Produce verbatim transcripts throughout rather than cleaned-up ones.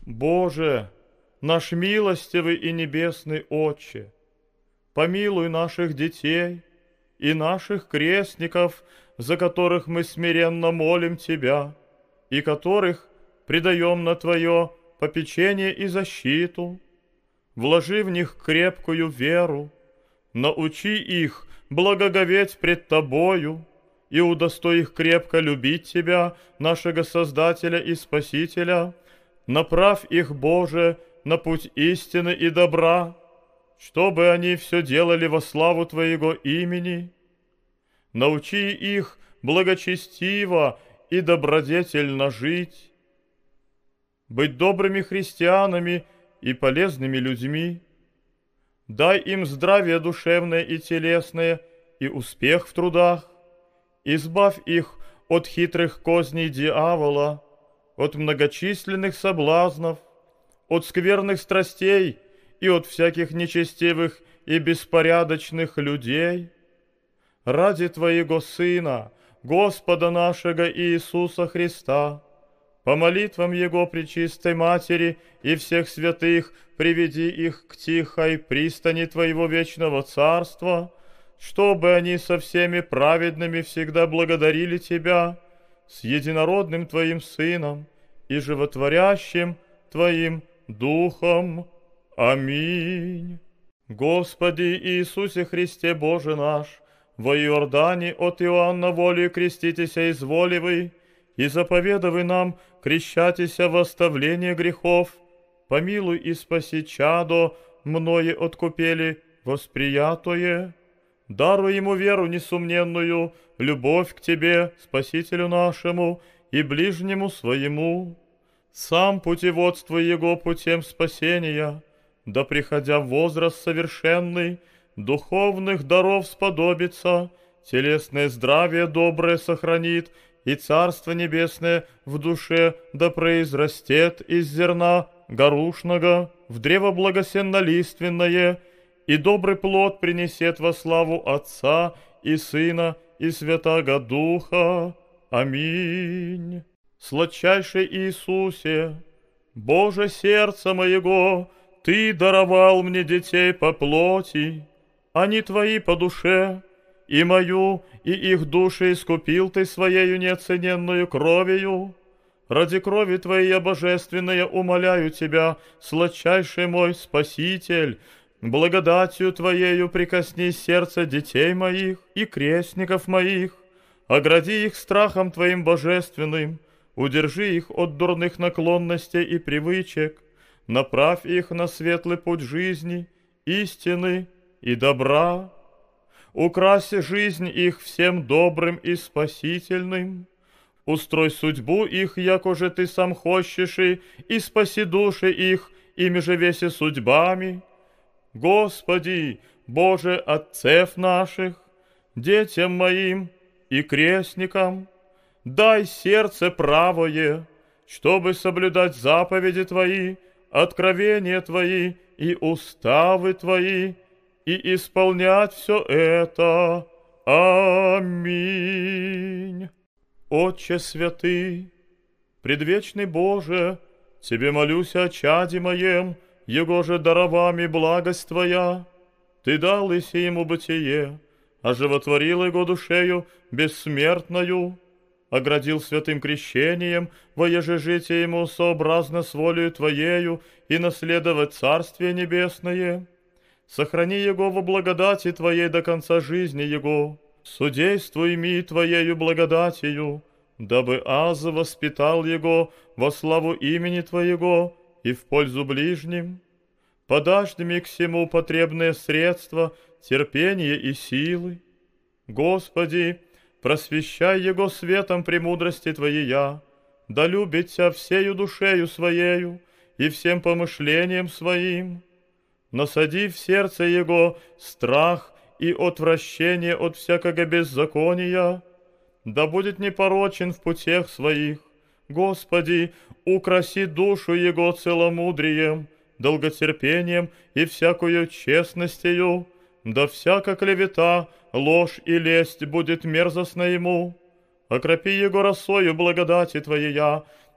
Боже, наш милостивый и небесный Отче, помилуй наших детей и наших крестников, за которых мы смиренно молим Тебя, и которых предаем на Твое попечение и защиту. Вложи в них крепкую веру, научи их благоговеть пред Тобою и удостой их крепко любить Тебя, нашего Создателя и Спасителя. Направь их, Боже, на путь истины и добра, чтобы они все делали во славу Твоего имени. Научи их благочестиво и добродетельно жить, быть добрыми христианами и полезными людьми. Дай им здравие душевное и телесное и успех в трудах. Избавь их от хитрых козней дьявола, от многочисленных соблазнов, от скверных страстей и от всяких нечестивых и беспорядочных людей. Ради Твоего Сына, Господа нашего Иисуса Христа, по молитвам Его Пречистой Матери и всех святых, приведи их к тихой пристани Твоего вечного Царства, чтобы они со всеми праведными всегда благодарили Тебя, с единородным Твоим Сыном и животворящим Твоим Духом. Аминь. Господи Иисусе Христе Боже наш, во Иордане от Иоанна волею креститеся изволивый, и заповедавай нам крещатися во оставление грехов, помилуй и спаси чадо, мною откупели восприятое. Даруй ему веру несомненную, любовь к Тебе, Спасителю нашему и ближнему своему. Сам путеводствуй его путем спасения, да, приходя в возраст совершенный, духовных даров сподобится, телесное здравие доброе сохранит, и Царство Небесное в душе да произрастет из зерна горушного в древо благосенно-лиственное, и добрый плод принесет во славу Отца и Сына и Святаго Духа. Аминь. Сладчайший Иисусе, Боже сердца моего, Ты даровал мне детей по плоти, они Твои по душе, и мою, и их души искупил Ты Своею неоцененную кровью. Ради крови Твоей божественной умоляю Тебя, сладчайший мой Спаситель, благодатью Твоею прикосни сердце детей моих и крестников моих, огради их страхом Твоим божественным, удержи их от дурных наклонностей и привычек, направь их на светлый путь жизни, истины и добра. Украси жизнь их всем добрым и спасительным. Устрой судьбу их, якоже Ты сам хочешь, и спаси души их, ими же веси судьбами. Господи, Боже Отцев наших, детям моим и крестникам, дай сердце правое, чтобы соблюдать заповеди Твои, откровения Твои и уставы Твои, и исполнять все это. Аминь. Отче святый, предвечный Боже, Тебе молюсь о чаде моем, Его же даровами благость Твоя. Ты дал иси ему бытие, оживотворил его душею бессмертною, оградил святым крещением, воеже житие ему сообразно с волею Твоею и наследовать Царствие Небесное. Сохрани его во благодати Твоей до конца жизни его, судействуй ми Твоею благодатью, дабы аз воспитал его во славу имени Твоего и в пользу ближним. Подашь мне к всему потребные средства, терпение и силы. Господи, просвещай его светом премудрости Твоея, да любит Тя всею душею Своею и всем помышлением Своим. Насади в сердце его страх и отвращение от всякого беззакония, да будет непорочен в путях своих. Господи, украси душу его целомудрием, долготерпением и всякою честностью, да всяка клевета, ложь и лесть будет мерзостна ему. Окропи его росою благодати Твоея,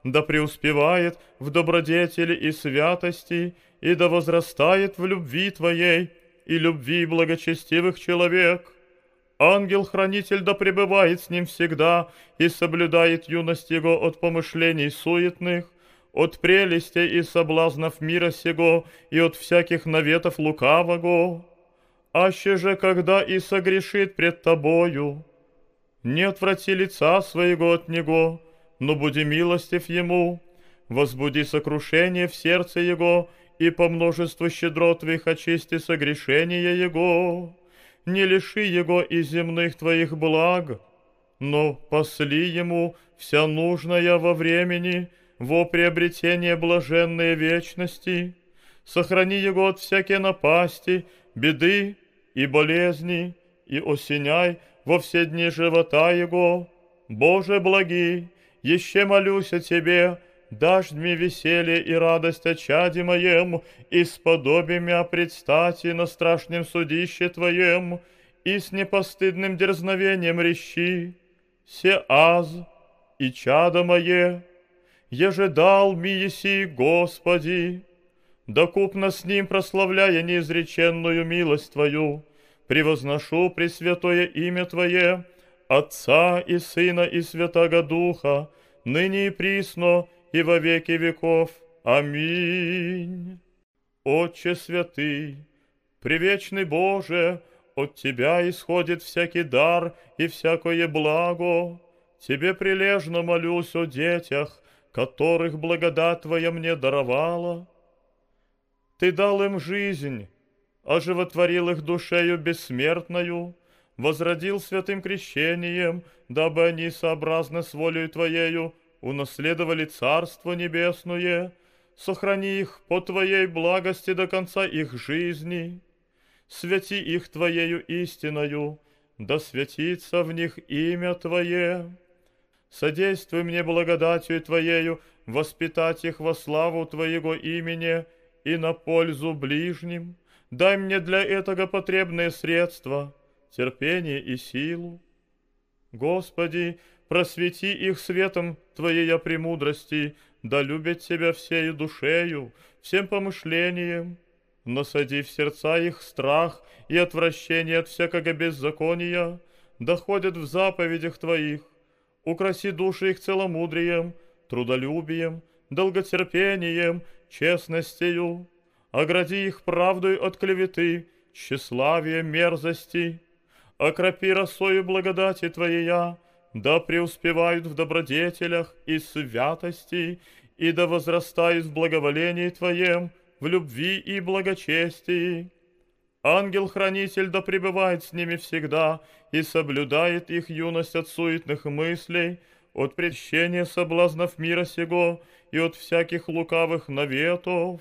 да преуспевает в добродетели и святости, и да возрастает в любви Твоей и любви благочестивых человек. Ангел-хранитель да пребывает с ним всегда и соблюдает юность его от помышлений суетных, от прелестей и соблазнов мира сего и от всяких наветов лукавого. Аще же, когда и согрешит пред Тобою, не отврати лица своего от него, но буди милостив ему, возбуди сокрушение в сердце его, и по множеству щедрот Твоих очисти согрешения его. Не лиши его и земных Твоих благ, но посли ему вся нужная во времени, во приобретение блаженной вечности. Сохрани его от всякой напасти, беды и болезни, и осеняй во все дни живота его. Боже благий, еще молюсь о Тебе, дашь мне веселье и радость о чаде моем, и сподоби мя предстати на страшном судище Твоем, и с непостыдным дерзновением рещи, се аз и чадо мое, еже дал ми еси, Господи, докупно с ним прославляя неизреченную милость Твою, превозношу пресвятое имя Твое, Отца и Сына и Святаго Духа, ныне и присно, и во веки веков. Аминь. Отче святый, превечный Боже, от Тебя исходит всякий дар и всякое благо. Тебе прилежно молюсь о детях, которых благодать Твоя мне даровала. Ты дал им жизнь, оживотворил их душею бессмертною, возродил святым крещением, дабы они, сообразно с волею Твоею, унаследовали Царство Небесное. Сохрани их по Твоей благости до конца их жизни. Святи их Твоею истиною, да святится в них имя Твое. Содействуй мне благодатью Твоею воспитать их во славу Твоего имени и на пользу ближним. Дай мне для этого потребные средства, терпение и силу. Господи, просвети их светом Твоей премудрости, да любят Тебя всею душею, всем помышлением. Насади в сердца их страх и отвращение от всякого беззакония, да ходят в заповедях Твоих. Украси души их целомудрием, трудолюбием, долготерпением, честностью. Огради их правдой от клеветы, тщеславия, мерзости. Окропи росою благодати Твоея, да преуспевают в добродетелях и святости, и да возрастают в благоволении Твоем, в любви и благочестии. Ангел-хранитель да пребывает с ними всегда и соблюдает их юность от суетных мыслей, от прельщения соблазнов мира сего и от всяких лукавых наветов.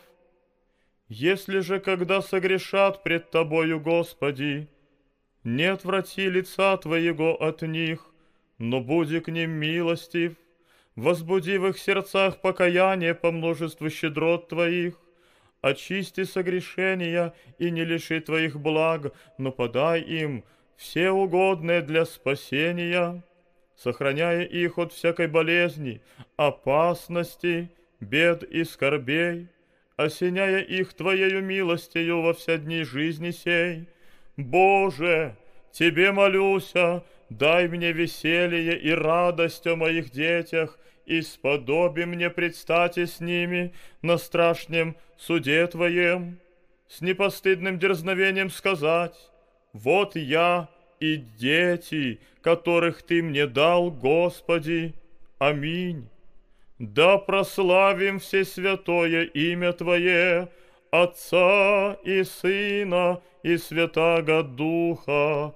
Если же, когда согрешат пред Тобою, Господи, не отврати лица Твоего от них, но буди к ним милостив, возбуди в их сердцах покаяние по множеству щедрот Твоих, очисти согрешения и не лиши Твоих благ, но подай им все угодные для спасения, сохраняя их от всякой болезни, опасности, бед и скорбей, осеняя их Твоею милостью во все дни жизни сей. Боже, Тебе молюся, дай мне веселье и радость о моих детях, и сподоби мне предстати с ними на страшном суде Твоем, с непостыдным дерзновением сказать: вот я и дети, которых Ты мне дал, Господи. Аминь. Да прославим всесвятое имя Твое, Отца и Сына и Святаго Духа.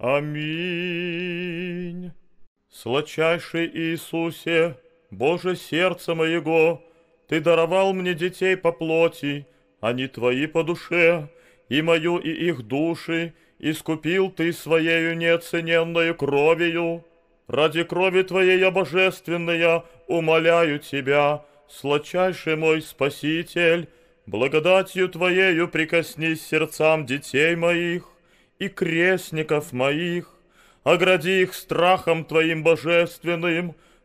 Аминь. Сладчайший Иисусе, Боже сердца моего, Ты даровал мне детей по плоти, они Твои по душе, и мою, и их души искупил Ты Своею неоцененною кровью. Ради крови Твоей божественная умоляю Тебя, сладчайший мой Спаситель, благодатью Твоею прикоснись сердцам детей моих и крестников моих, огради их страхом Твоим божественным,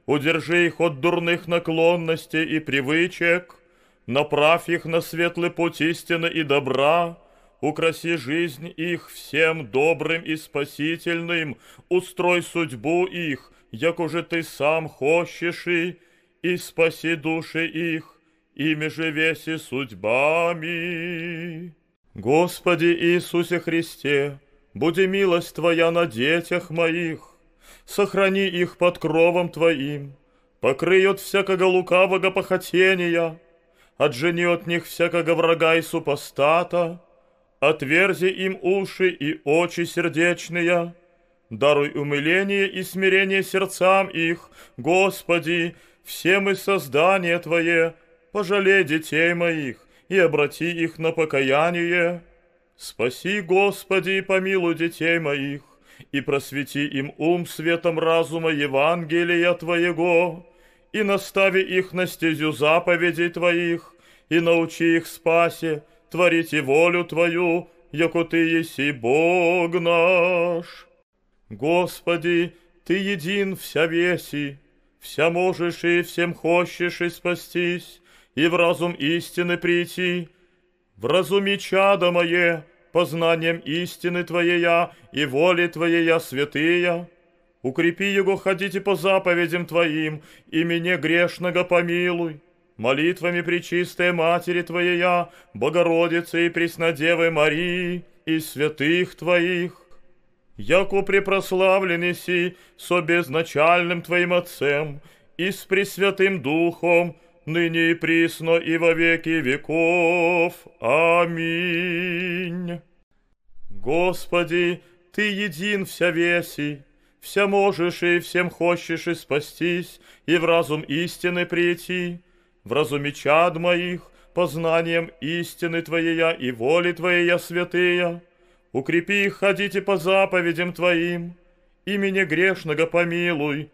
удержи их от дурных наклонностей и привычек, направь их на светлый путь истины и добра, украси жизнь их всем добрым и спасительным, устрой судьбу их, як уже ты сам хочешь, и, и спаси души их, ими же веси судьбами. Господи Иисусе Христе, буди милость Твоя на детях моих, сохрани их под кровом Твоим, покрый от всякого лукавого похотения, отжени от них всякого врага и супостата, отверзи им уши и очи сердечные, даруй умиление и смирение сердцам их, Господи, все мы создание Твое, пожалей детей моих и обрати их на покаяние. Спаси, Господи, и помилуй детей моих, и просвети им ум светом разума Евангелия Твоего, и настави их на стезю заповедей Твоих, и научи их спасе, творите волю Твою, яко Ты еси Бог наш. Господи, Ты един вся веси, вся можешь и всем хочешь и спастись, и в разум истины прийти. Вразуми чадо мое, познанием истины Твоея и воли Твоея святыя. Укрепи его ходите по заповедям Твоим, и меня грешного помилуй. Молитвами Пречистой Матери Твоея, Богородицы и Преснодевы Марии, и святых Твоих, яко препрославленный си со безначальным Твоим Отцем и с Пресвятым Духом, ныне и присно и во веки веков. Аминь. Господи, Ты един вся веси, вся можешь и всем хочешь и спастись, и в разум истины прийти. Вразуми чад моих, познанием истины Твоея и воли Твоея святыя. Укрепи их ходите по заповедям Твоим, имени грешного помилуй.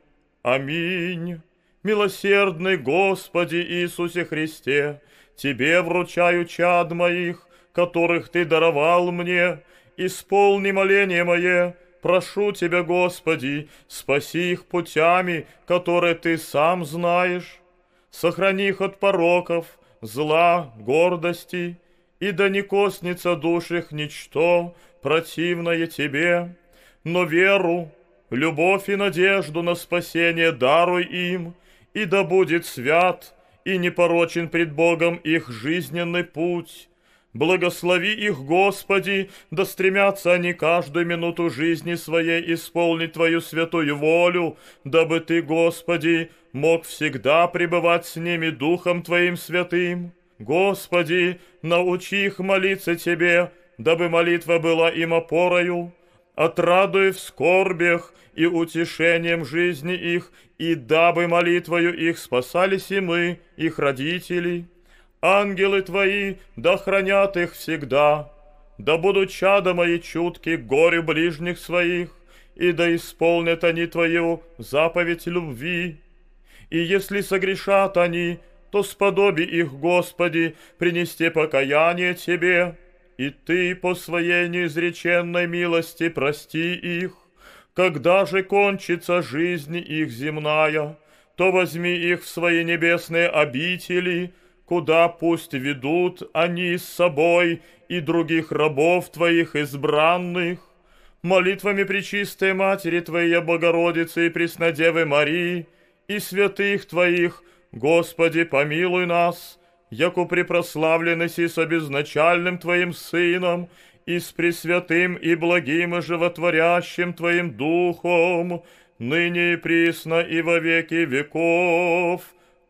Аминь. Милосердный Господи Иисусе Христе, Тебе вручаю чад моих, которых Ты даровал мне, исполни моление мое, прошу Тебя, Господи, спаси их путями, которые Ты сам знаешь. Сохрани их от пороков, зла, гордости, и да не коснется душ их ничто, противное Тебе, но веру, любовь и надежду на спасение даруй им, и да будет свят и непорочен пред Богом их жизненный путь. Благослови их, Господи, да стремятся они каждую минуту жизни своей исполнить Твою святую волю, дабы Ты, Господи, мог всегда пребывать с ними Духом Твоим святым. Господи, научи их молиться Тебе, дабы молитва была им опорою, отрадуй в скорбях и утешением жизни их, и дабы молитвою их спасались и мы, их родители. Ангелы Твои да хранят их всегда, да будут чада мои чутки к горю ближних своих, и да исполнят они Твою заповедь любви. И если согрешат они, то сподоби их, Господи, принести покаяние Тебе, и Ты по Своей неизреченной милости прости их. Когда же кончится жизнь их земная, то возьми их в Свои небесные обители, куда пусть ведут они с собой и других рабов Твоих избранных. Молитвами Пречистой Матери Твоей Богородицы и Преснодевы Марии и святых Твоих, Господи, помилуй нас, яко препрославлены си со безначальным Твоим Сыном и с пресвятым и благим и животворящим Твоим Духом, ныне и присно и во веки веков.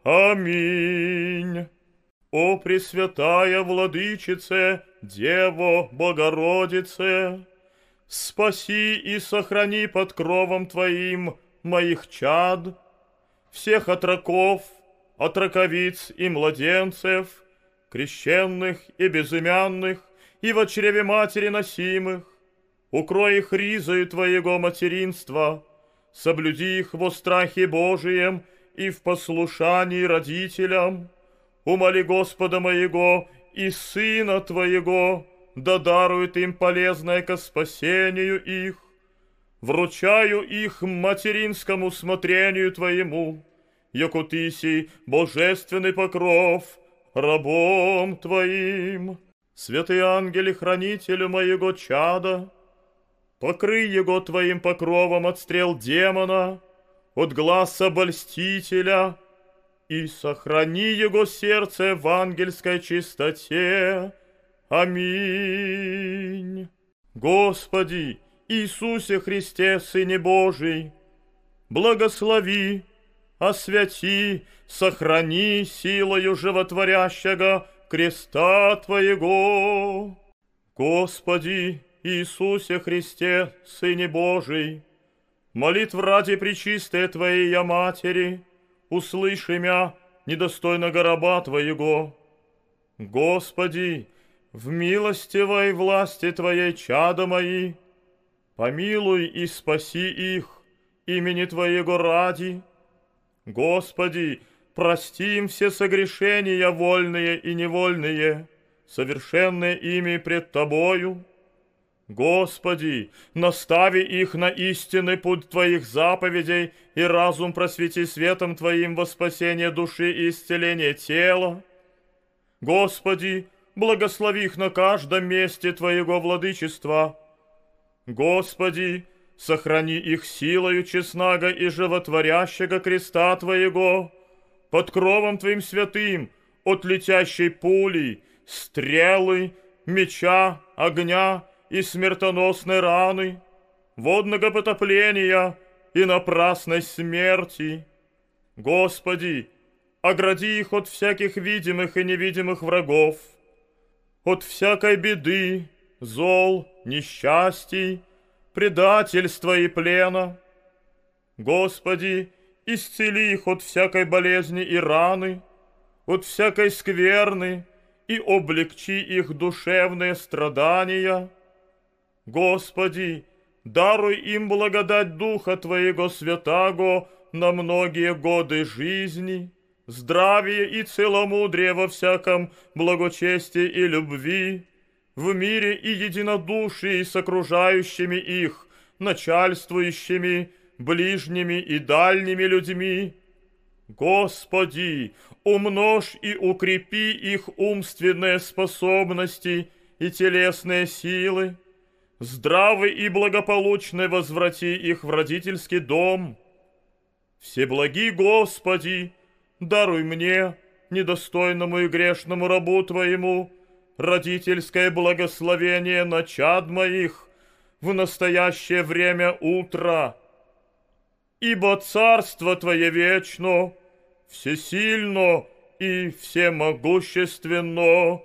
Аминь. О Пресвятая Владычице, Дево Богородице, спаси и сохрани под кровом Твоим моих чад, всех отроков, отроковиц и младенцев, крещенных и безымянных, и во чреве матери носимых. Укрой их ризою Твоего материнства, соблюди их во страхе Божием и в послушании родителям. Умоли Господа моего и Сына Твоего, да дарует им полезное ко спасению их. Вручаю их материнскому смотрению Твоему, яко Тыси божественный покров рабом Твоим. Святый ангеле, хранителю моего чада, покрый его Твоим покровом от стрел демона, от глаз обольстителя, и сохрани его сердце в ангельской чистоте. Аминь. Господи, Иисусе Христе, Сыне Божий, благослови, освяти, сохрани силою животворящего креста Твоего. Господи, Иисусе Христе, Сыне Божий, молитв ради пречистой Твоей я Матери, услыши мя, недостойного раба Твоего. Господи, в милостивой власти Твоей чада мои, помилуй и спаси их имени Твоего ради. Господи, прости им все согрешения вольные и невольные, совершенные ими пред Тобою. Господи, настави их на истинный путь Твоих заповедей и разум просвети светом Твоим во спасение души и исцеление тела. Господи, благослови их на каждом месте Твоего владычества. Господи, сохрани их силою честного и животворящего креста Твоего, под кровом Твоим святым от летящей пули, стрелы, меча, огня и смертоносной раны, водного потопления и напрасной смерти. Господи, огради их от всяких видимых и невидимых врагов, от всякой беды, зол, несчастий, предательства и плена. Господи, исцели их от всякой болезни и раны, от всякой скверны, и облегчи их душевные страдания. Господи, даруй им благодать Духа Твоего Святаго на многие годы жизни, здравие и целомудрие во всяком благочестии и любви, в мире и единодушии с окружающими их, начальствующими, ближними и дальними людьми. Господи, умножь и укрепи их умственные способности и телесные силы, здравый и благополучный возврати их в родительский дом. Всеблагий Господи, даруй мне, недостойному и грешному рабу Твоему, родительское благословение на чад моих в настоящее время утра. Ибо Царство Твое вечно, всесильно и всемогущественно.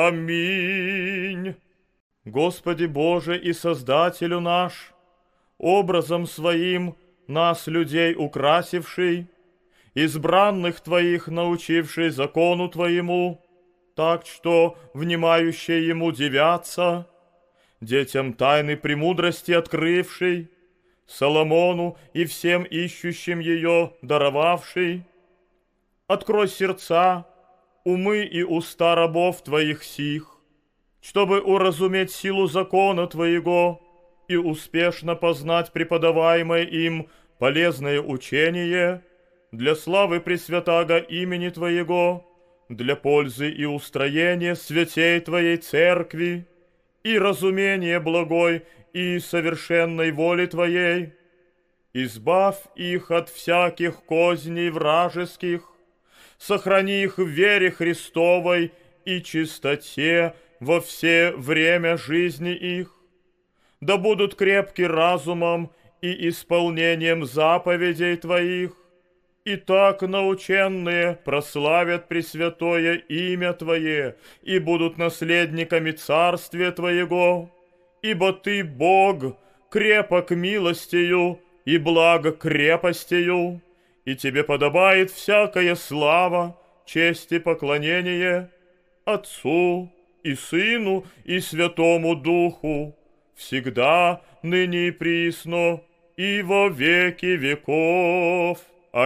Аминь. Господи Боже и Создателю наш, образом Своим нас, людей, украсивший, избранных Твоих научивший закону Твоему, так что внимающие Ему дивятся, детям тайны премудрости открывший, Соломону и всем ищущим ее даровавший, открой сердца, умы и уста рабов Твоих сих, чтобы уразуметь силу закона Твоего и успешно познать преподаваемое им полезное учение для славы Пресвятаго имени Твоего, для пользы и устроения святей Твоей Церкви и разумения благой и совершенной воли Твоей. Избавь их от всяких козней вражеских, сохрани их в вере Христовой и чистоте во все время жизни их, да будут крепки разумом и исполнением заповедей Твоих, и так наученные прославят Пресвятое имя Твое и будут наследниками Царствия Твоего, ибо Ты, Бог, крепок милостью и благо крепостью, и Тебе подобает всякая слава, честь и поклонение Отцу и Сыну и Святому Духу, всегда, ныне и присно, и во веки веков.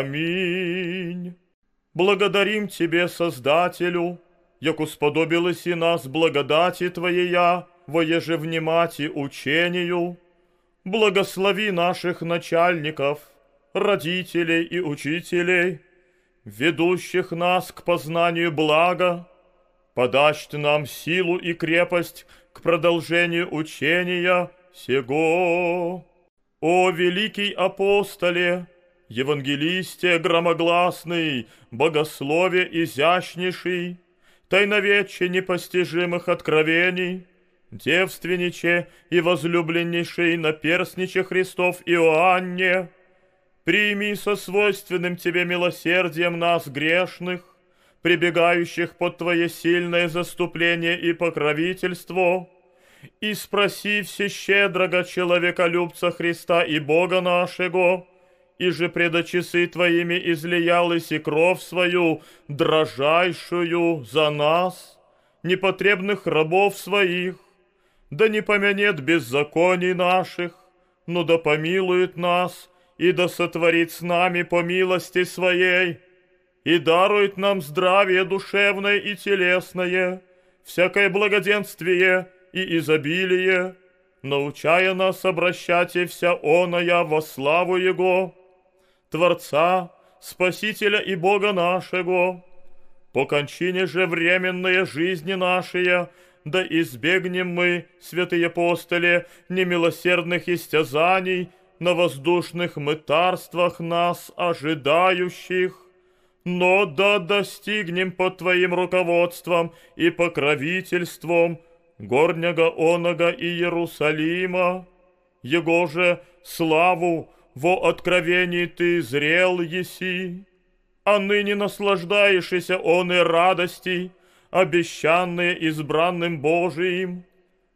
Аминь. Благодарим Тебе, Создателю, яко сподобилось и нас благодати Твоея во ежевнимати учению. Благослови наших начальников, родителей и учителей, ведущих нас к познанию блага, подашь ты нам силу и крепость к продолжению учения сего. О великий апостоле, евангелисте громогласный, богослове изящнейший, тайноведче непостижимых откровений, девственниче и возлюбленнейший наперстниче Христов Иоанне, прими со свойственным тебе милосердием нас грешных, прибегающих под твое сильное заступление и покровительство, и спроси всещедрого человеколюбца Христа и Бога нашего, и же пред часы твоими излиялась и кровь свою, дрожайшую за нас, непотребных рабов своих, да не помянет беззаконий наших, но да помилует нас, и да сотворит с нами по милости своей, и дарует нам здравие душевное и телесное, всякое благоденствие и изобилие, научая нас обращать и вся оная во славу Его, Творца, Спасителя и Бога нашего. По кончине же временные жизни наши, да избегнем мы, святые апостоли, немилосердных истязаний на воздушных мытарствах нас ожидающих, но да достигнем под Твоим руководством и покровительством горнего онога и Иерусалима, Его же славу во откровении Ты зрел еси, а ныне наслаждаешься он и радости, обещанные избранным Божиим.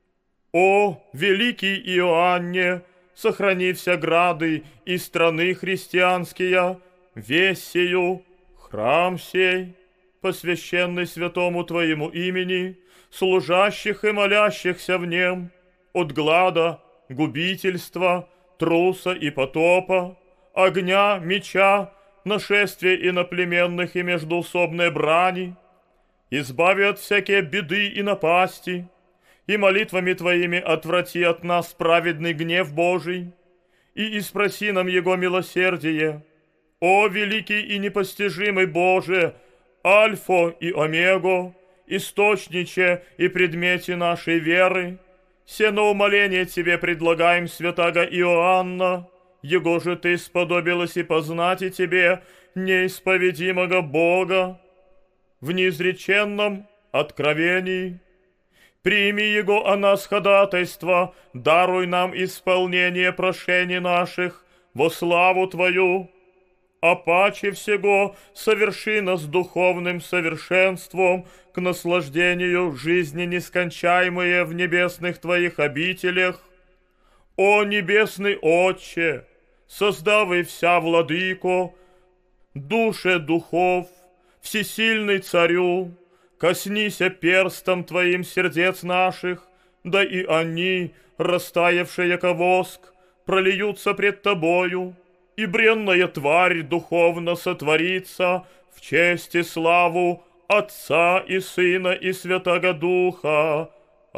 О, великий Иоанне, сохрани вся грады и страны христианские, весь сию, храм сей, посвященный святому Твоему имени, служащих и молящихся в нем, от глада, губительства, труса и потопа, огня, меча, нашествия иноплеменных и междоусобной брани, избави от всякие беды и напасти, и молитвами Твоими отврати от нас праведный гнев Божий, и испроси нам Его милосердие. О, великий и непостижимый Боже, Альфа и Омего, источниче и предмете нашей веры, се на умоление Тебе предлагаем святаго Иоанна, Его же Ты сподобилась и познать и Тебе, неисповедимого Бога, в неизреченном откровении. Прими Его о нас ходатайство, даруй нам исполнение прошений наших во славу Твою, а паче всего соверши нас духовным совершенством к наслаждению жизни нескончаемые в небесных Твоих обителях. О небесный Отче, создавай вся владыко, душе духов, всесильный Царю, коснися перстом Твоим сердец наших, да и они, растаявшие яко воск, прольются пред Тобою, и бренная тварь духовно сотворится в честь и славу Отца и Сына и Святаго Духа.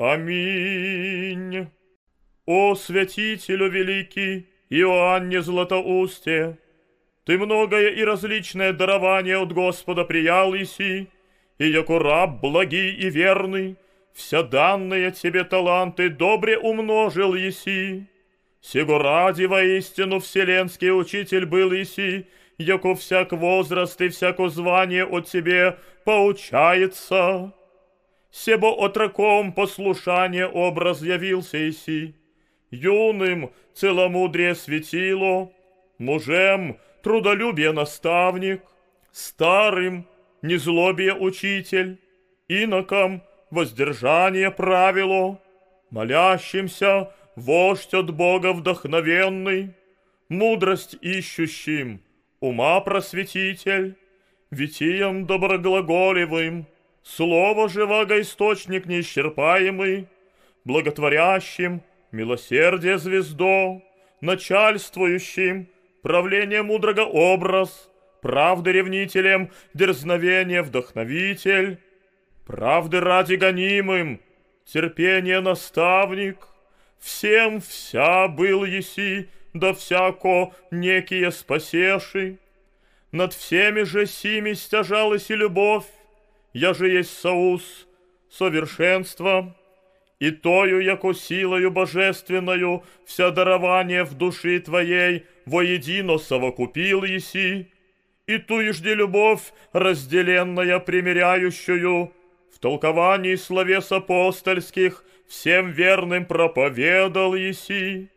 Аминь. О святителю великий Иоанне Златоусте, Ты многое и различное дарование от Господа приял иси, и яко раб благий и верный, вся данные Тебе таланты добре умножил еси. Сего ради воистину вселенский учитель был иси, яко всяк возраст и всяко звание от Тебе поучается. Себо отроком послушание образ явился иси, юным целомудрие светило, мужем трудолюбие наставник, старым незлобие учитель, инокам воздержание правило, молящимся вождь от Бога вдохновенный, мудрость ищущим ума просветитель, витием доброглаголевым, слово живаго источник неисчерпаемый, благотворящим милосердие звездо, начальствующим правление мудрого образ, правды ревнителем дерзновение вдохновитель, правды ради гонимым терпение наставник, всем вся был еси, да всяко некие спасеши, Над всеми же сими стяжалась и любовь, я же есть соус, совершенство, и тою, яко силою божественною, вся дарование в души твоей воедино совокупил еси, и ту жди любовь, разделенная примиряющую, в толковании словес апостольских всем верным проповедал еси.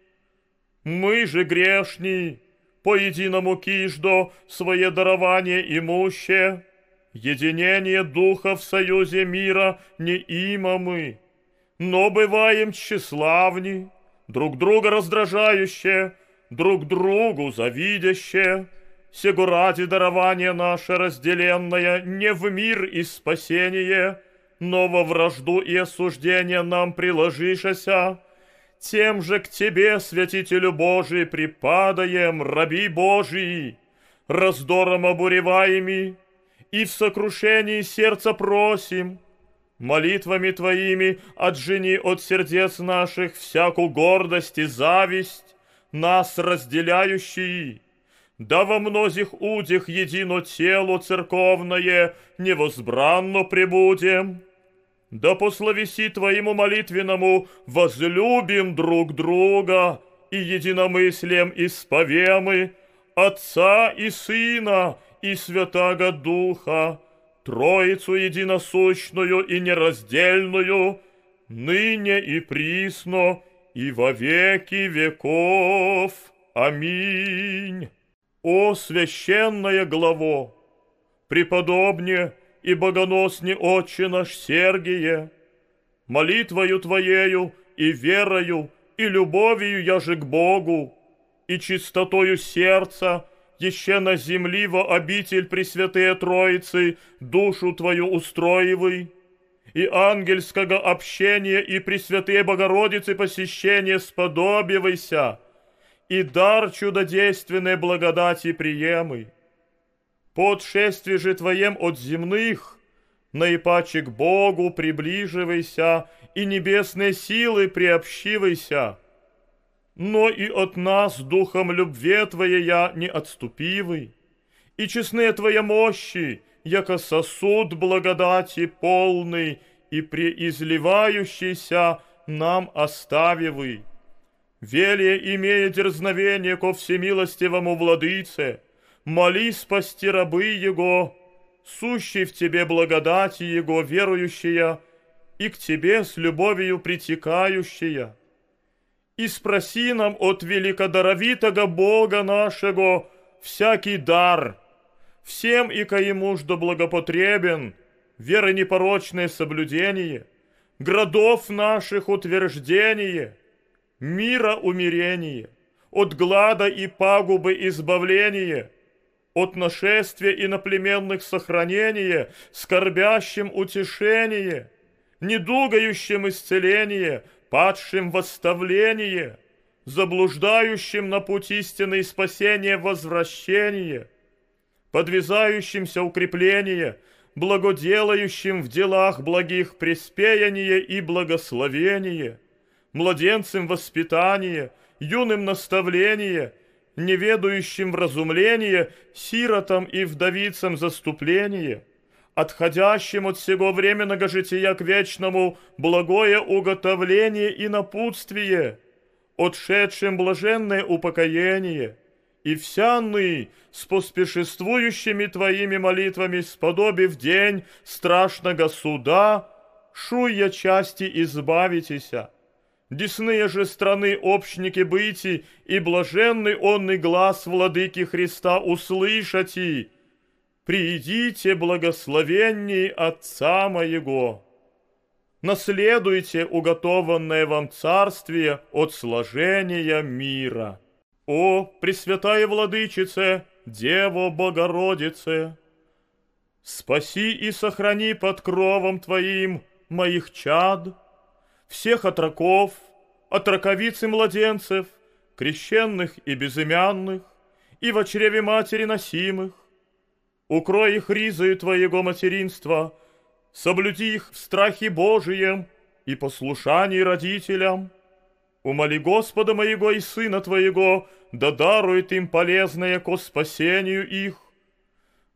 Мы же грешни, по единому киждо свое дарование имуще, единение духа в союзе мира не има мы, но бываем тщеславни, друг друга раздражающие, друг другу завидящие, сего ради дарование наше разделенное не в мир и спасение, но во вражду и осуждение нам приложишася, тем же к Тебе, святителю Божий, припадаем, раби Божии, раздором обуреваеми, и в сокрушении сердца просим, молитвами Твоими отжени от сердец наших всякую гордость и зависть, нас разделяющие, да во многих удях едино тело церковное невозбранно пребудем. Да по словеси Твоему молитвенному возлюбим друг друга и единомыслием исповемы Отца и Сына и Святаго Духа, Троицу единосущную и нераздельную, ныне и присно и во веки веков. Аминь. О священное главо, преподобне и богоносный Отче наш Сергие, молитвою Твоею и верою и любовью я же к Богу, и чистотою сердца еще на земли во обитель Пресвятые Троицы душу Твою устроивай, и ангельского общения и Пресвятые Богородицы посещения сподобивайся, и дар чудодейственной благодати приемы. По отшествии же Твоем от земных, наипаче к Богу приближивайся, и небесные силы приобщивайся. Но и от нас духом любви Твоей не отступивай, и честные Твоя мощи, яко сосуд благодати полный и преизливающийся нам оставивай. Велие, имея дерзновение ко всемилостивому Владыце, моли спасти рабы Его, сущий в Тебе благодати Его верующая, и к Тебе с любовью притекающая. И спроси нам от великодаровитого Бога нашего всякий дар, всем и каему ждо благопотребен, веры непорочное соблюдение, градов наших утверждение, мира умирение, от глада и пагубы избавление, от нашествия иноплеменных сохранение, скорбящим утешение, недугающим исцеление, падшим восставление, заблуждающим на путь истины спасения возвращение, подвязающимся укрепление, благоделающим в делах благих преспеяние и благословение, младенцам воспитание, юным наставление, неведающим вразумление, сиротам и вдовицам заступление, отходящим от всего временного жития к вечному благое уготовление и напутствие, отшедшим блаженное упокоение, и вся ны с поспешествующими Твоими молитвами сподобив день страшного суда, шуя части избавитеся. Десные же страны общники быти, и блаженный онный глаз владыки Христа услышати. Приидите, благословенней Отца моего. Наследуйте уготованное вам царствие от сложения мира. О, Пресвятая Владычице, Дево Богородице, спаси и сохрани под кровом Твоим моих чад, всех отроков, отроковиц и младенцев, крещенных и безымянных, и во чреве матери носимых. Укрой их ризою Твоего материнства, соблюди их в страхе Божием и послушании родителям. Умоли Господа моего и Сына Твоего, да дарует им полезное ко спасению их,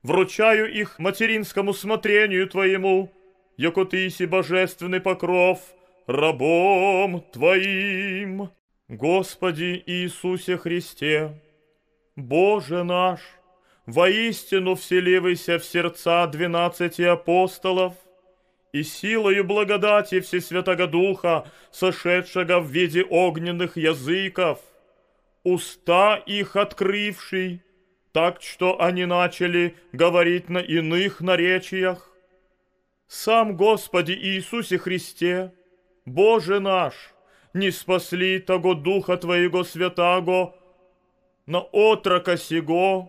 вручаю их материнскому смотрению Твоему, яко Ты си божественный покров рабом Твоим. Господи Иисусе Христе, Боже наш, воистину вселивайся в сердца двенадцати апостолов, и силою благодати Всесвятого Духа, сошедшего в виде огненных языков, уста их открывший, так что они начали говорить на иных наречиях. Сам Господи Иисусе Христе, Боже наш, не спасли того Духа Твоего Святаго на отрока сего,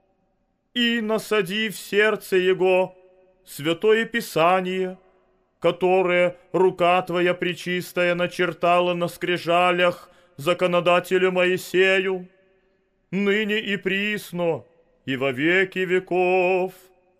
и насади в сердце Его Святое Писание, которое рука Твоя пречистая начертала на скрижалях законодателю Моисею, ныне и присно, и во веки веков.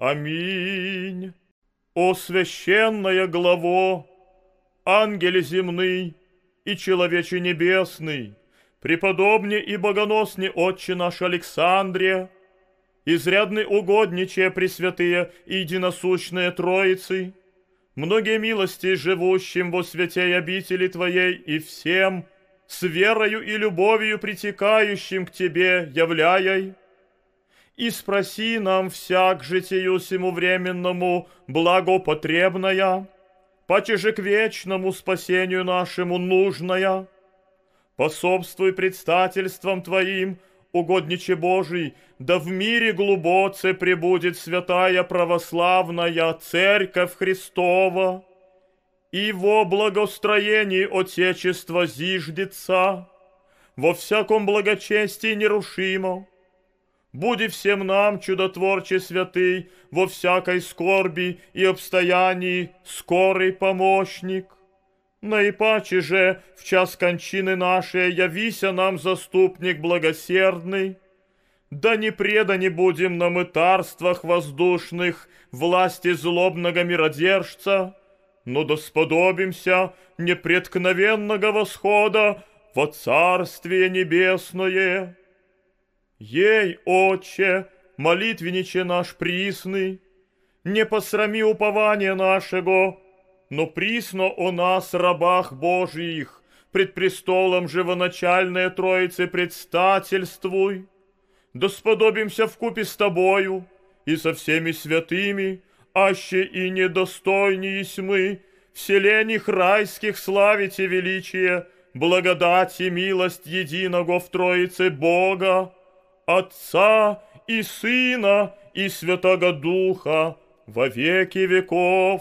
Аминь. О священная главо, ангеле земный и человече небесный, преподобне и богоносне отче наш Александрия, изрядный угодниче пресвятые и единосущные Троицы, многие милости живущим во святей обители Твоей и всем, с верою и любовью притекающим к Тебе являй, и спроси нам всяк житию сему временному благопотребная, паче же к вечному спасению нашему нужная. Пособствуй предстательствам Твоим, угодниче Божий, да в мире глубоце пребудет святая православная Церковь Христова, и во благостроении Отечества зиждется, во всяком благочестии нерушимо. Буди всем нам, чудотворче святый, во всякой скорби и обстоянии скорый помощник. Наипаче же в час кончины нашей явися нам заступник благосердный, да не предани будем на мытарствах воздушных власти злобного миродержца, но да сподобимся непреткновенного восхода во Царствие Небесное. Ей, Отче, молитвенниче наш присный, не посрами упования нашего, но присно о нас, рабах Божиих, пред престолом живоначальной Троицы предстательствуй, да сподобимся вкупе с Тобою и со всеми святыми, аще и недостойни мы, вселених райских славите величие, благодать и милость единого в Троице Бога, Отца и Сына и Святого Духа во веки веков.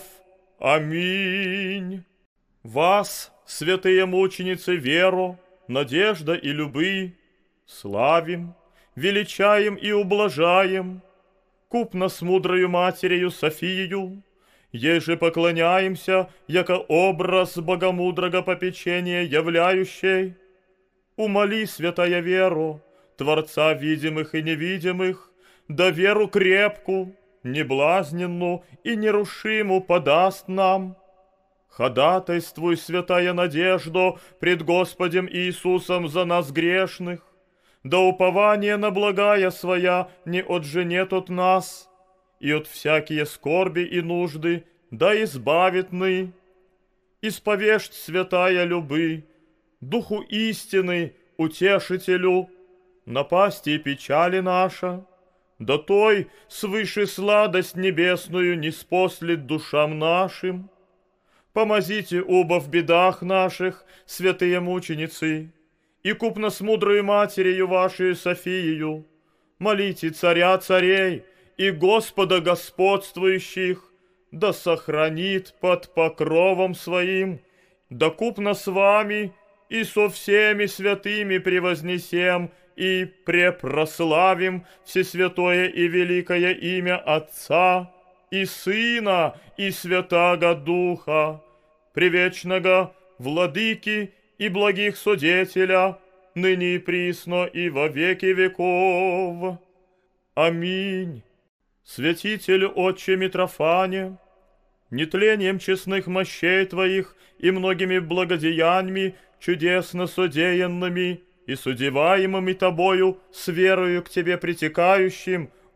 Аминь. Вас, святые мученицы, веру, надежда и любы, славим, величаем и ублажаем, купно с мудрою матерью Софию, еже поклоняемся, яко образ богомудрого попечения являющей. Умоли, святая веру, Творца видимых и невидимых, да веру крепку, неблазненну и нерушиму подаст нам. Ходатайствуй, святая надежда, пред Господем Иисусом за нас грешных, да упование на благая своя не отженет от нас, и от всякие скорби и нужды да избавит ны. Исповежь, святая любы, Духу истины, утешителю, напасти и печали наша, да той свыше сладость небесную не спослит душам нашим. Помозите оба в бедах наших, святые мученицы, и купно с мудрою матерью вашей Софиею, молите царя царей и Господа господствующих, да сохранит под покровом своим, да купно с вами и со всеми святыми превознесем и препрославим всесвятое и великое имя Отца и Сына и Святаго Духа, превечного Владыки и благих Содетеля, ныне и присно и во веки веков. Аминь. Святителю Отче Митрофане, нетлением честных мощей Твоих и многими благодеяниями чудесно содеянными и судеваемыми Тобою с верою к Тебе притекающим,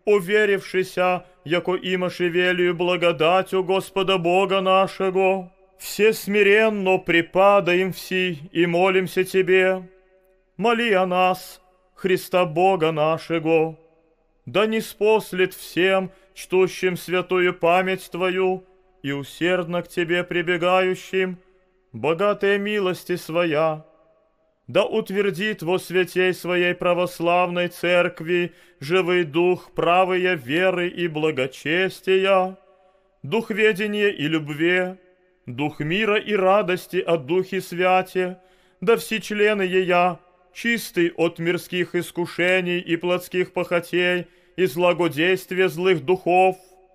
уверившися, яко имаше велию благодатью Господа Бога нашего, все смиренно припадаем все и молимся Тебе. Моли о нас, Христа Бога нашего, да не спослед всем, чтущим святую память Твою и усердно к Тебе прибегающим, богатая милости Своя, да утвердит во святей Своей православной церкви живый дух правые веры и благочестия, дух ведения и любви, дух мира и радости от Духе Святе, да все члены ея, чистый от мирских искушений и плотских похотей и злогодействия злых духов,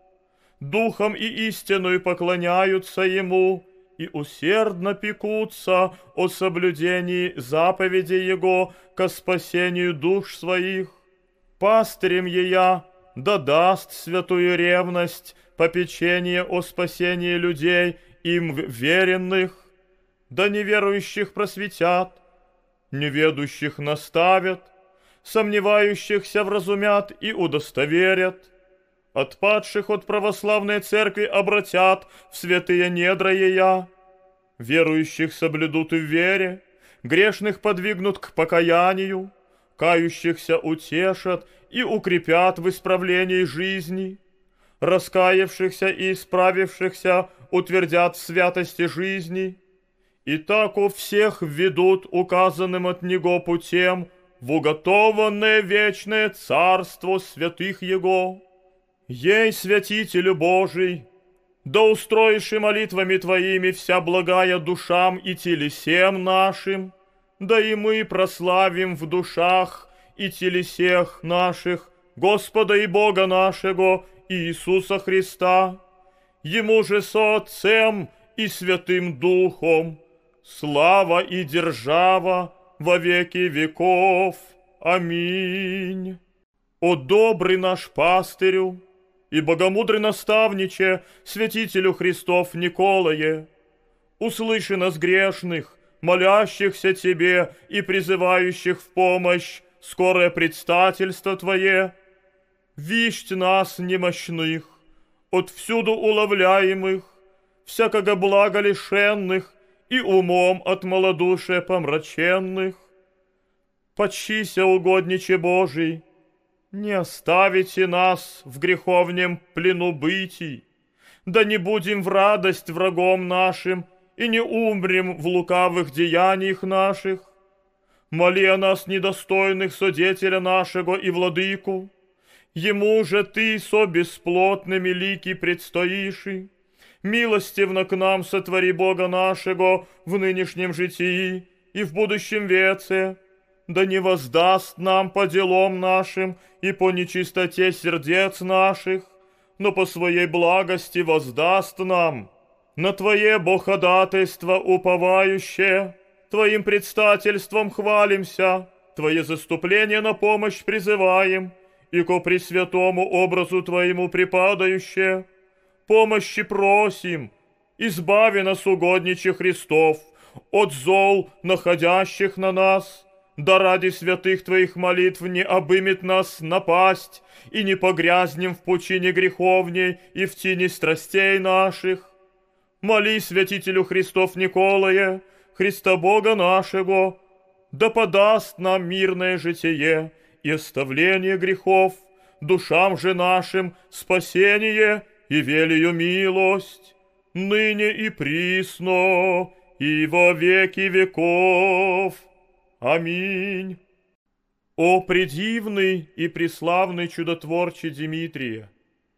духом и истиною поклоняются Ему и усердно пекутся о соблюдении заповедей Его ко спасению душ своих. Пастырем ея да даст святую ревность, попечение о спасении людей им веренных, да неверующих просветят, неведущих наставят, сомневающихся вразумят и удостоверят, отпадших от православной церкви обратят в святые недра ея, верующих соблюдут и в вере, грешных подвигнут к покаянию, кающихся утешат и укрепят в исправлении жизни, раскаявшихся и исправившихся утвердят в святости жизни, и так у всех введут указанным от Него путем в уготованное вечное царство святых Его. Ей, святителю Божий, да устроишь и молитвами Твоими вся благая душам и телесем нашим, да и мы прославим в душах и телесех наших Господа и Бога нашего Иисуса Христа, Ему же со Отцем и Святым Духом, слава и держава во веки веков. Аминь. О добрый наш пастырю и богомудрый наставниче, святителю Христов Николае, услыши нас грешных, молящихся Тебе и призывающих в помощь скорое предстательство Твое, вишть нас немощных, отвсюду уловляемых, всякого блага лишенных и умом от малодушия помраченных. Почися, угодниче Божий, не оставите нас в греховнем плену бытий, да не будем в радость врагом нашим и не умрем в лукавых деяниях наших. Моли о нас недостойных содетеля нашего и владыку, Ему же Ты со бесплотными лики предстоиши, милостивно к нам сотвори Бога нашего в нынешнем житии и в будущем веце, да не воздаст нам по делам нашим и по нечистоте сердец наших, но по Своей благости воздаст нам. На Твое богоходатайство уповающее, Твоим предстательством хвалимся, Твое заступление на помощь призываем, и ко пресвятому образу Твоему припадающее, помощи просим, избави нас, угодниче Христов, от зол, находящих на нас, да ради святых Твоих молитв не обымет нас напасть, и не погрязнем в пучине греховней и в тени страстей наших. Моли святителю Христов Николае, Христа Бога нашего, да подаст нам мирное житие и оставление грехов, душам же нашим спасение и велию милость, ныне и присно, и во веки веков. Аминь. О предивный и преславный чудотворче Димитрия,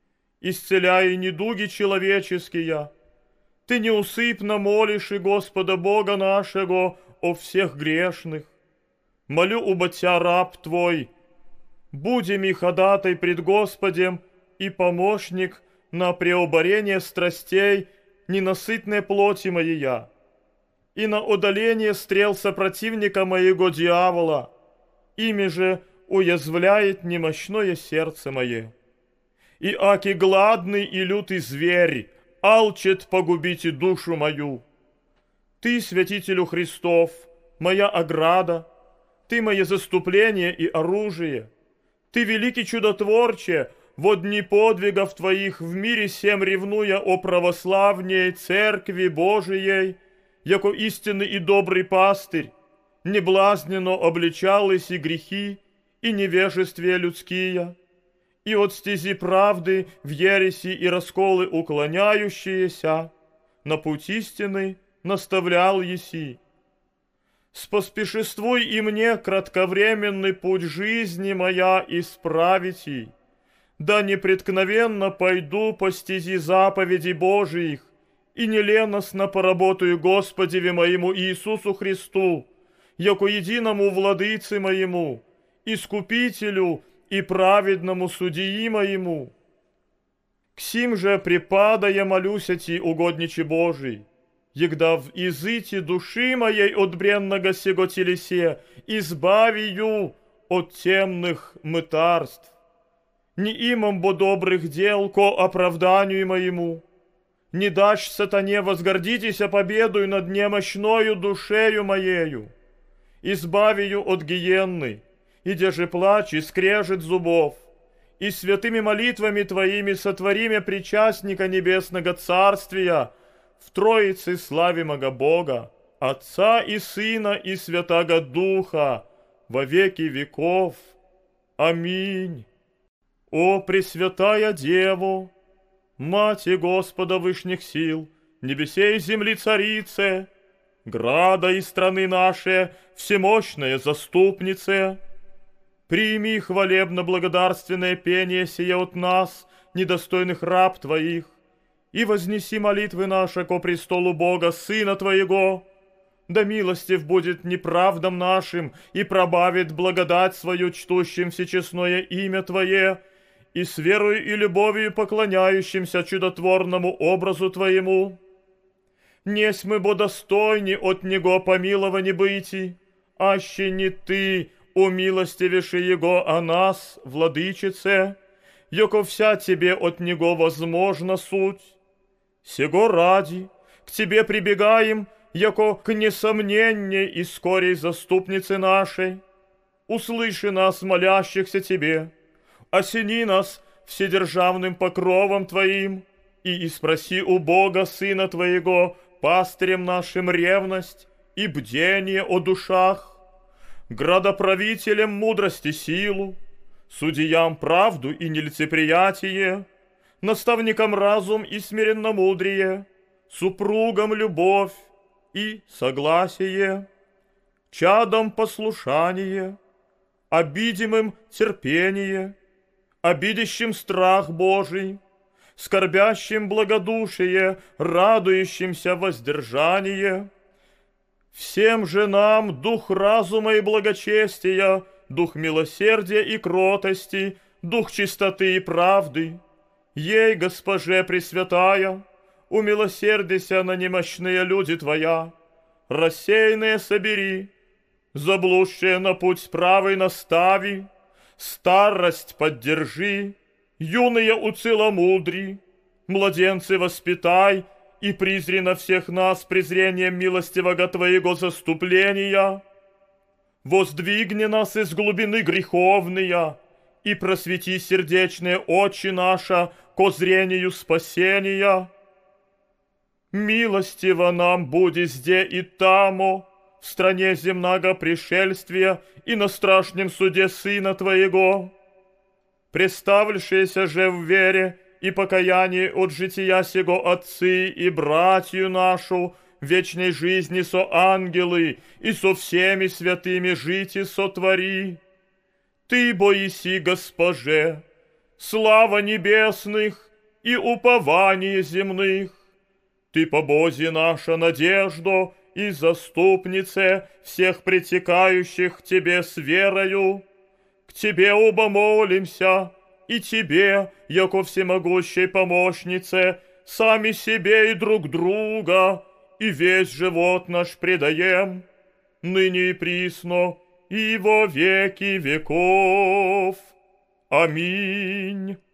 исцеляя недуги человеческие, Ты неусыпно молишь и Господа Бога нашего о всех грешных. Молю уботя раб Твой, буди ми ходатай пред Господем и помощник на преоборение страстей ненасытной плоти моея, и на удаление стрел сопротивника моего дьявола, ими же уязвляет немощное сердце мое. И аки гладный и лютый зверь алчет погубить и душу мою. Ты, святителю Христов, моя ограда, Ты мое заступление и оружие, Ты великий чудотворче, во дни подвигов Твоих в мире сем ревнуя о православней Церкви Божией, яко истинный и добрый пастырь, неблазненно обличалась и грехи, и невежествия людские, и от стези правды в ереси и расколы уклоняющиеся, на путь истины наставлял еси. Споспешествуй и мне кратковременный путь жизни моя исправити, да непреткновенно пойду по стези заповедей Божиих и неленостно поработаю Господеве моему Иисусу Христу, яко единому владыце моему, искупителю и праведному судьи моему. К сим же припадая молюся ти, угодничи Божий, егда в изыти души моей от бренного сего телесе избавию от темных мытарств, не имам бо добрых дел ко оправданию моему, не дашь сатане возгордитеся победою над немощною душею моею, избавию от гиенны, и же плач и скрежет зубов, и святыми молитвами Твоими сотвориме причастника небесного царствия в Троице славимого Бога, Отца и Сына и Святаго Духа, во веки веков. Аминь. О Пресвятая Деву, Мати Господа Вышних сил, небесей и земли царице, града и страны нашей, всемощная заступнице, прими хвалебно-благодарственное пение сие от нас, недостойных раб Твоих, и вознеси молитвы наши ко престолу Бога, Сына Твоего, да милостив будет неправдам нашим и пробавит благодать свою чтущим всечестное имя Твое, и с верою и любовью поклоняющимся чудотворному образу Твоему. Несть мы бо достойни от Него помиловани быти, аще не Ты умилостивиши Его о нас, владычице, яко вся Тебе от Него возможна суть. Сего ради к Тебе прибегаем, яко к несомненней и скорей заступнице нашей. Услыши нас, молящихся Тебе, осени нас вседержавным покровом Твоим, и испроси у Бога Сына Твоего, пастырем нашим ревность и бдение о душах, градоправителям мудрости силу, судьям правду и нелицеприятие, наставникам разум и смиренномудрие, супругам любовь и согласие, чадам послушание, обидимым терпение, обидящим страх Божий, скорбящим благодушие, радующимся воздержание. Всем же нам дух разума и благочестия, дух милосердия и кротости, дух чистоты и правды. Ей, Госпоже Пресвятая, умилосердися на немощные люди Твоя, рассеянные собери, заблудшие на путь правый настави, старость поддержи, юные уцеломудри, младенцы воспитай, и призри на всех нас презрением милостивого Твоего заступления. Воздвигни нас из глубины греховные, и просвети сердечные очи наша ко зрению спасения. Милостиво нам буди зде и тамо, в стране земного пришельствия и на страшном суде Сына Твоего. Представившиеся же в вере и покаянии от жития сего отцы и братью нашу, вечной жизни со ангелы и со всеми святыми жити сотвори. Ты боиси, Госпоже, слава небесных и упование земных. Ты по Бозе наша надежда и заступнице всех притекающих к Тебе с верою. К Тебе оба молимся, и Тебе, яко всемогущей помощнице, сами себе и друг друга, и весь живот наш предаем, ныне и присно, и во веки веков. Аминь.